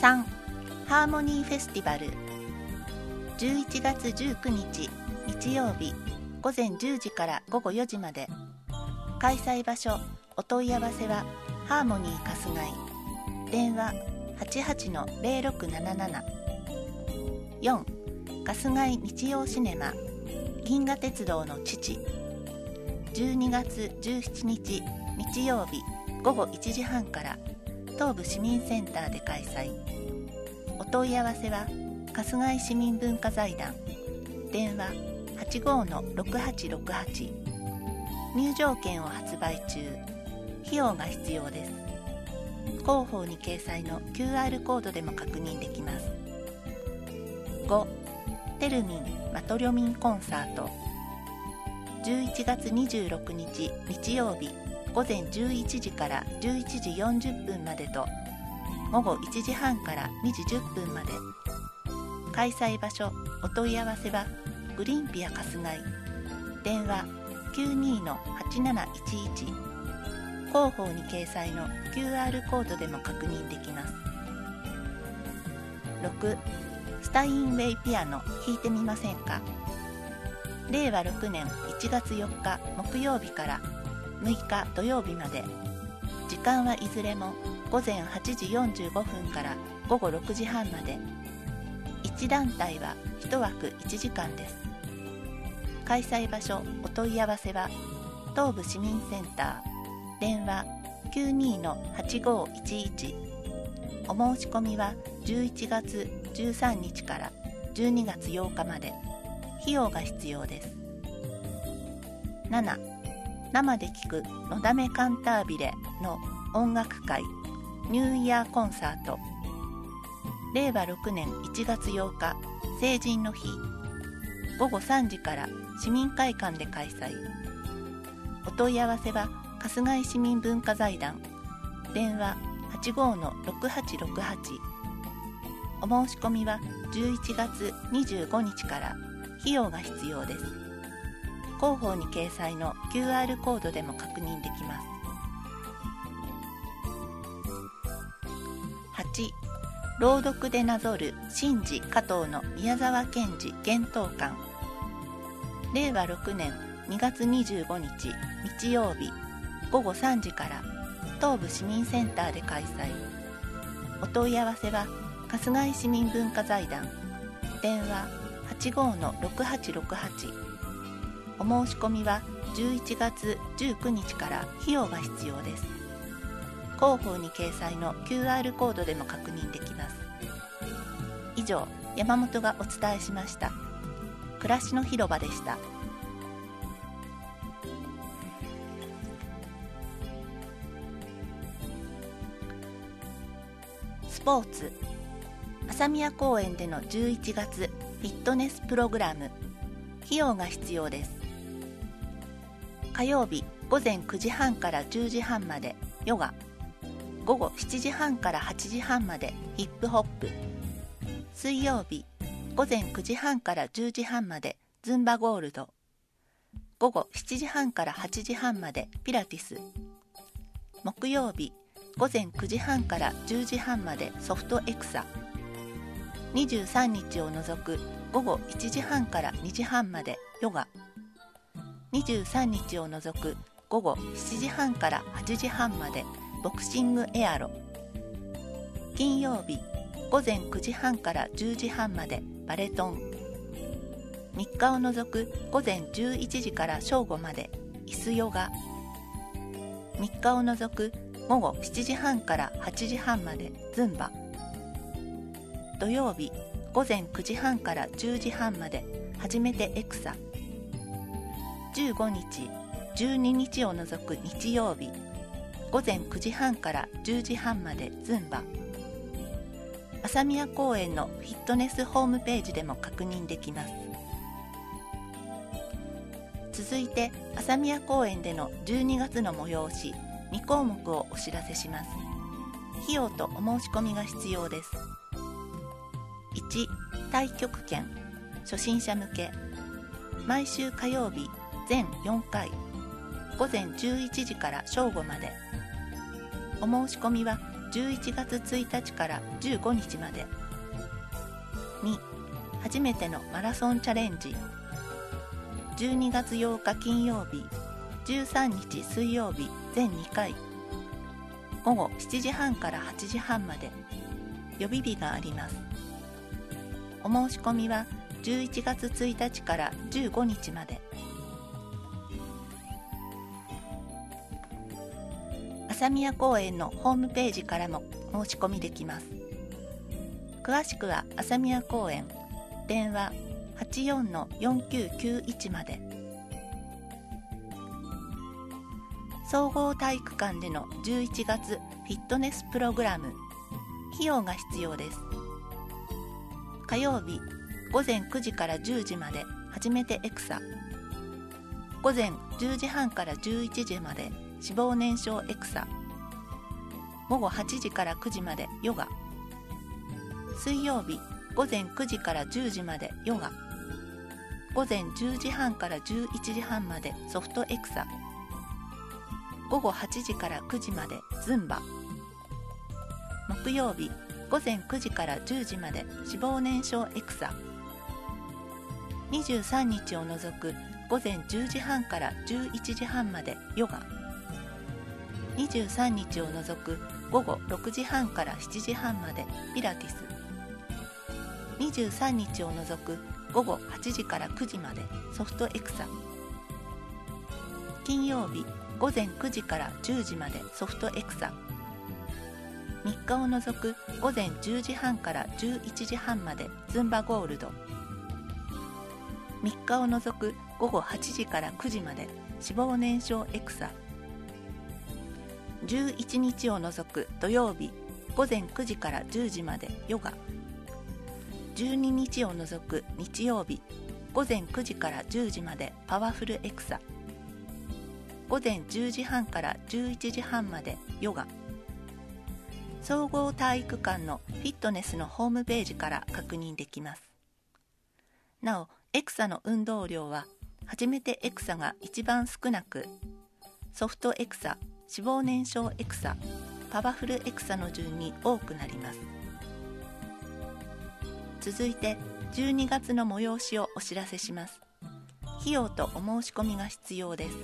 3. ハーモニーフェスティバル。11月19日日曜日午前10時から午後4時まで。開催場所お問い合わせはハーモニー春日井、電話 88-0677。 4. 春日井日曜シネマ銀河鉄道の父。12月17日日曜日午後1時半から東武市民センターで開催。お問い合わせは春日井市民文化財団、電話 85-6868。 入場券を発売中。費用が必要です。広報に掲載の QR コードでも確認できます。5. テルミンマトリョミンコンサート。11月26日日曜日午前11時から11時40分までと午後1時半から2時10分まで。開催場所お問い合わせはグリンピア春日井、電話 92-8711。 広報に掲載の QR コードでも確認できます。6. スタインウェイピアノ弾いてみませんか。令和6年1月4日木曜日から6日土曜日まで。時間はいずれも午前8時45分から午後6時半まで。1団体は1枠1時間です。開催場所お問い合わせは東武市民センター、電話 92-8511。 お申し込みは11月13日から12月8日まで。費用が必要です。7. 生で聴くのだめカンタービレの音楽会ニューイヤーコンサート。令和6年1月8日成人の日、午後3時から市民会館で開催。お問い合わせは春日井市民文化財団、電話 85-6868。 お申し込みは11月25日から。費用が必要です。広報に掲載の QR コードでも確認できます。8. 朗読でなぞる神事加藤の宮沢賢治幻冬館。令和6年2月25日日曜日午後3時から東武市民センターで開催。お問い合わせは春日井市民文化財団、電話 85-6868。 お申し込みは11月19日から。費用が必要です。広報に掲載の QR コードでも確認できます。以上、山本がお伝えしました。暮らしの広場でした。スポーツ。朝宮公園での11月フィットネスプログラム。費用が必要です。火曜日午前9時半から10時半までヨガ、午後7時半から8時半までヒップホップ。水曜日午前9時半から10時半までズンバゴールド、午後7時半から8時半までピラティス。木曜日午前9時半から10時半までソフトエクサ。23日を除く午後1時半から2時半までヨガ。23日を除く午後7時半から8時半までボクシングエアロ。金曜日午前9時半から10時半までバレトン。3日を除く午前11時から正午まで椅子ヨガ。3日を除く午後7時半から8時半までズンバ。土曜日午前9時半から10時半まで初めてエクサ。15日12日を除く日曜日午前9時半から10時半までズンバ。朝宮公園のフィットネスホームページでも確認できます。続いて朝宮公園での12月の催し2項目をお知らせします。費用とお申し込みが必要です。1. 太極拳初心者向け。毎週火曜日全4回午前11時から正午まで。お申し込みは 11月1日から15日まで。2、初めてのマラソンチャレンジ。12月8日金曜日、13日水曜日全2回。午後7時半から8時半まで。予備日があります。お申し込みは11月1日から15日まで。朝宮公園のホームページからも申し込みできます。詳しくは朝宮公園、電話 84-4991 まで。総合体育館での11月フィットネスプログラム。費用が必要です。火曜日午前9時から10時まで初めてエクサ。午前10時半から11時まで脂肪燃焼エクサ。午後8時から9時までヨガ。水曜日午前9時から10時までヨガ。午前10時半から11時半までソフトエクサ。午後8時から9時までズンバ。木曜日午前9時から10時まで脂肪燃焼エクサ。23日を除く午前10時半から11時半までヨガ。23日を除く午後6時半から7時半までピラティス。23日を除く午後8時から9時までソフトエクサ。金曜日午前9時から10時までソフトエクサ。3日を除く午前10時半から11時半までズンバゴールド。3日を除く午後8時から9時まで脂肪燃焼エクサ。11日を除く土曜日午前9時から10時までヨガ。12日を除く日曜日午前9時から10時までパワフルエクサ。午前10時半から11時半までヨガ。総合体育館のフィットネスのホームページから確認できます。なお、エクサの運動量は初めてエクサが一番少なく、ソフトエクサ、脂肪燃焼エクサ、パワフルエクサの順に多くなります。続いて12月の催しをお知らせします。費用とお申し込みが必要です。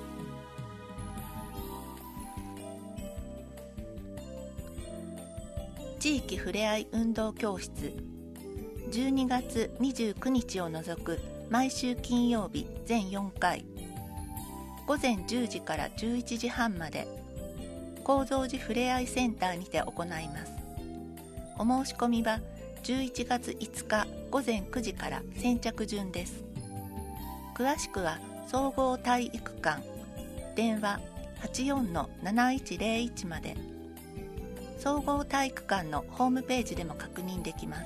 地域ふれあい運動教室。12月29日を除く毎週金曜日全4回。午前10時から11時半まで高蔵寺ふれあいセンターにて行います。お申し込みは11月5日午前9時から先着順です。詳しくは総合体育館、電話 84-7101 まで。総合体育館のホームページでも確認できます。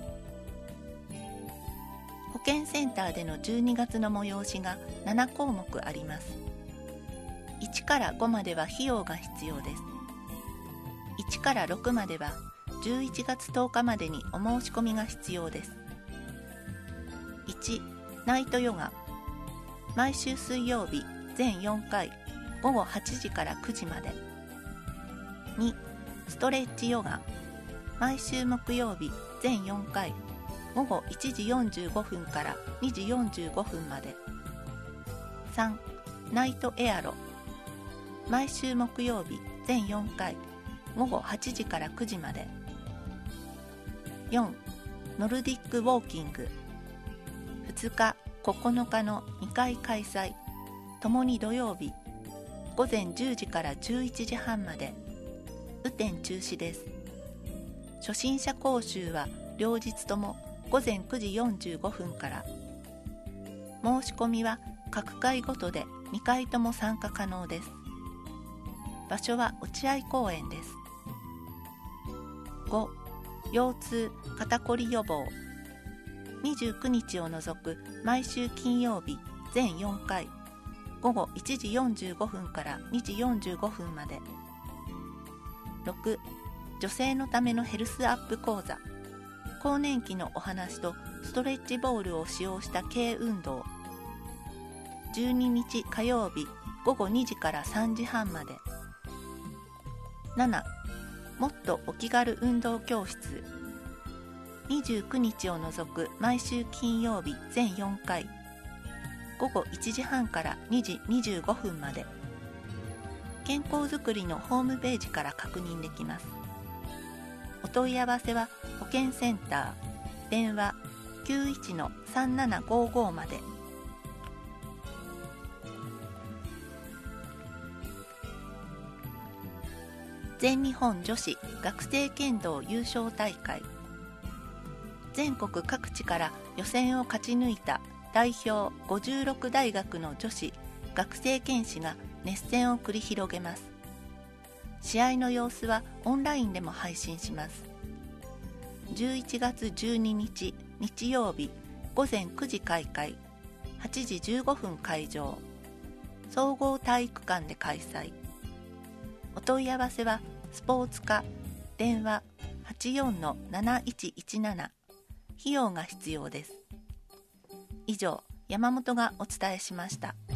保健センターでの12月の催しが7項目あります。1から5までは費用が必要です。1から6までは11月10日までにお申し込みが必要です。1、ナイトヨガ。毎週水曜日全4回午後8時から9時まで。2、ストレッチヨガ。毎週木曜日全4回午後1時45分から2時45分まで。3、ナイトエアロ。毎週木曜日全4回午後8時から9時まで。4、ノルディックウォーキング。2日、9日の2回開催。ともに土曜日午前10時から11時半まで。雨天中止です。初心者講習は両日とも午前9時45分から。申し込みは各回ごとで2回とも参加可能です。場所は落合公園です。5、腰痛・肩こり予防。29日を除く毎週金曜日全4回午後1時45分から2時45分まで。6、女性のためのヘルスアップ講座。更年期のお話とストレッチボールを使用した軽運動。12日火曜日午後2時から3時半まで。7、 もっとお気軽運動教室、29日を除く毎週金曜日全4回、午後1時半から2時25分まで。健康づくりのホームページから確認できます。お問い合わせは保健センター、電話 91-3755 まで。全日本女子学生剣道優勝大会、全国各地から予選を勝ち抜いた代表56大学の女子学生剣士が熱戦を繰り広げます。試合の様子はオンラインでも配信します。11月12日日曜日午前9時開会、8時15分会場、総合体育館で開催。お問い合わせはスポーツ課、電話 84-7117、費用が必要です。以上、山本がお伝えしました。